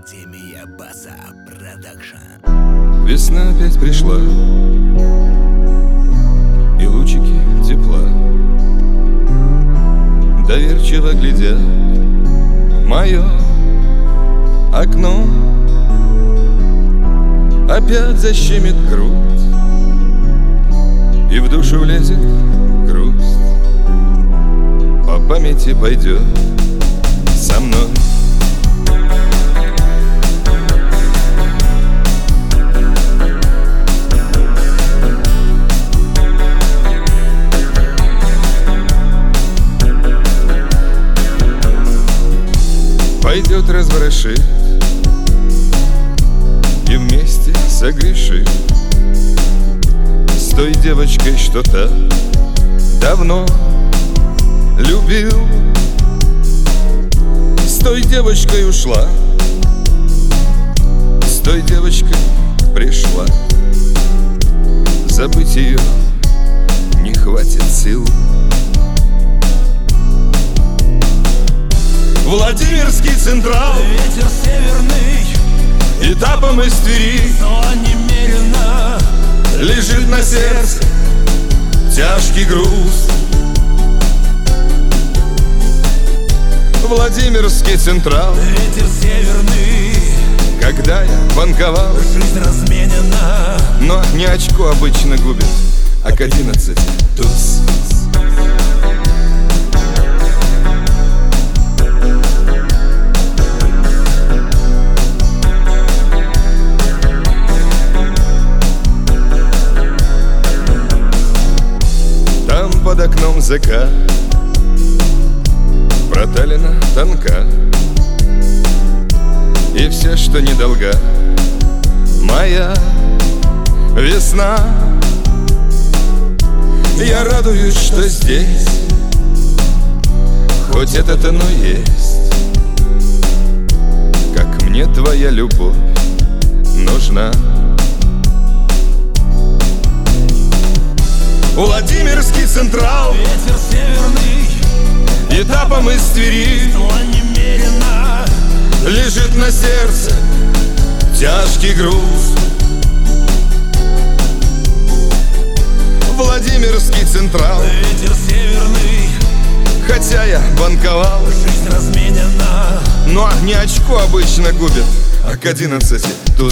Академия Баса Продакшн. Весна опять пришла, и лучики тепла доверчиво глядят в мое окно. Опять защемит грудь, и в душу влезет грусть. По памяти пойдет со мной. Пойдет, разворошит и вместе согрешит с той девочкой, что так давно любил. С той девочкой ушла, с той девочкой пришла. Забыть ее не хватит сил. Владимирский Централ, ветер северный, этапом из Твери, но немерено лежит на сердце тяжкий груз. Владимирский Централ, ветер северный, когда я банковал, жизнь разменена, но не очко обычно губит, а к 11 туз. Там под окном закат, проталина тонка, и все, что недолга, моя весна. Я радуюсь, что здесь хоть это-то, но есть. Как мне твоя любовь нужна. Владимирский Централ, ветер северный, этапом из Твери, но немерено лежит на сердце тяжкий груз. Владимирский Централ, ветер северный, хотя я банковал, жизнь разменена, но не очко обычно губит, а к 11 туз.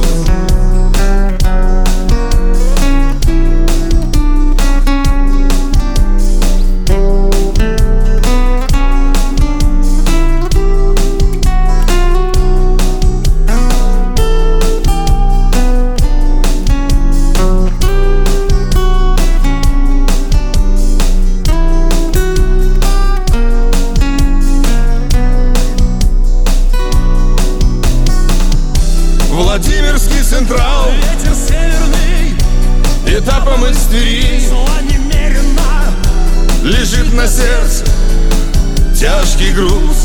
Владимирский Централ, ветер северный, этапом из Твери, но немерено лежит на сердце тяжкий груз.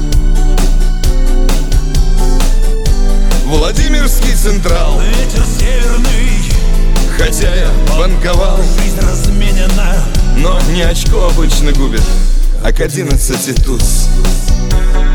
Владимирский Централ, ветер северный, хотя я банковал, жизнь разменена, но не очко обычно губит, а к 11 туз.